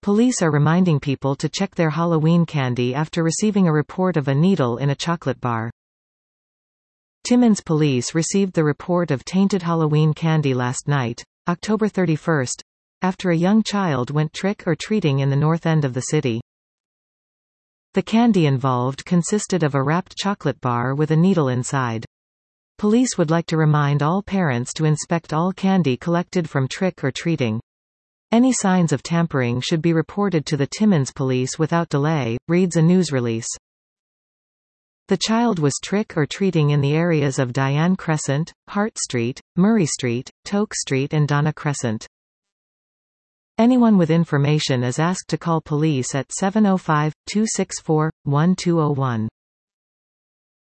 Police are reminding people to check their Halloween candy after receiving a report of a needle in a chocolate bar. Timmins police received the report of tainted Halloween candy last night, October 31, after a young child went trick-or-treating in the north end of the city. The candy involved consisted of a wrapped chocolate bar with a needle inside. Police would like to remind all parents to inspect all candy collected from trick-or-treating. Any signs of tampering should be reported to the Timmins police without delay, reads a news release. The child was trick-or-treating in the areas of Diane Crescent, Hart Street, Murray Street, Toke Street and Donna Crescent. Anyone with information is asked to call police at 705-264-1201.